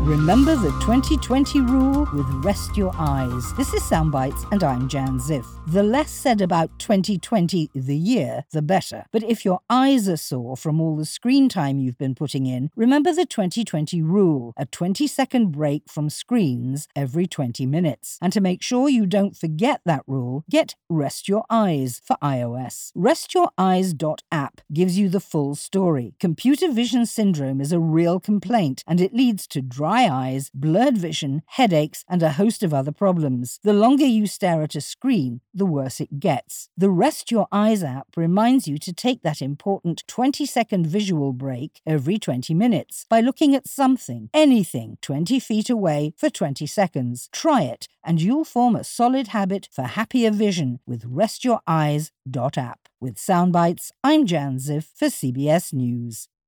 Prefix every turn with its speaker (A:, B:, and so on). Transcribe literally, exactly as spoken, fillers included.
A: Remember the twenty twenty rule with Rest Your Eyes. This is Soundbites and I'm Jan Ziff. The less said about twenty twenty, the year, the better. But if your eyes are sore from all the screen time you've been putting in, remember the twenty twenty rule, a twenty second break from screens every twenty minutes. And to make sure you don't forget that rule, get Rest Your Eyes for iOS. rest your eyes dot app gives you the full story. Computer vision syndrome is a real complaint and it leads to dry eyes, blurred vision, headaches, and a host of other problems. The longer you stare at a screen, the worse it gets. The Rest Your Eyes app reminds you to take that important twenty second visual break every twenty minutes by looking at something, anything, twenty feet away for twenty seconds. Try it, and you'll form a solid habit for happier vision with rest your eyes dot app. With Soundbites, I'm Jan Ziff for C B S News.